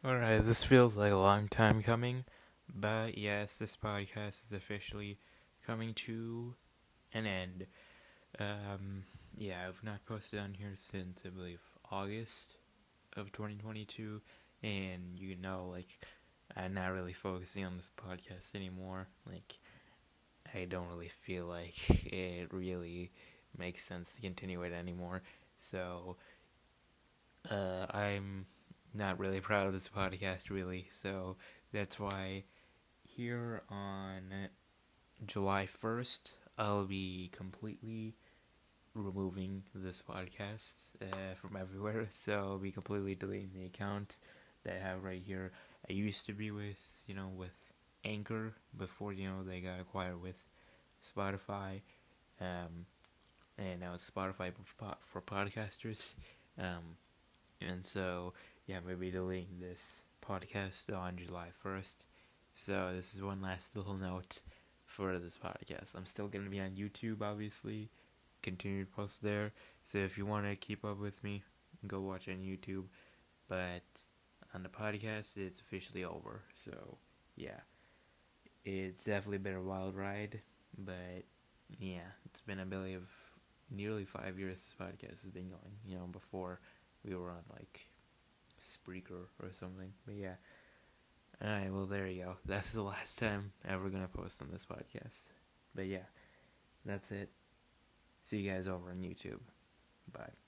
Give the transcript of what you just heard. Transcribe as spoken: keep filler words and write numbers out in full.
Alright, this feels like a long time coming, but yes, this podcast is officially coming to an end. Um, yeah, I've not posted on here since, I believe, August of twenty twenty-two, and you know, like, I'm not really focusing on this podcast anymore. Like, I don't really feel like it really makes sense to continue it anymore, so uh, I'm not really proud of this podcast, really. So that's why here on July first, I'll be completely removing this podcast uh, from everywhere. So I'll be completely deleting the account that I have right here. I used to be with, you know, with Anchor before, you know, they got acquired with Spotify. Um, and now it's Spotify for podcasters. Um, And so, yeah, maybe deleting this podcast on July first. So, this is one last little note for this podcast. I'm still going to be on YouTube, obviously. Continue to post there. So, if you want to keep up with me, go watch on YouTube. But on the podcast, it's officially over. So, yeah. It's definitely been a wild ride. But, yeah, it's been a belly of nearly five years this podcast has been going. You know, before we were on, like, Spreaker or something. But yeah. Alright, well, there you go. That's the last time ever gonna post on this podcast. But yeah, that's it. See you guys over on YouTube. Bye.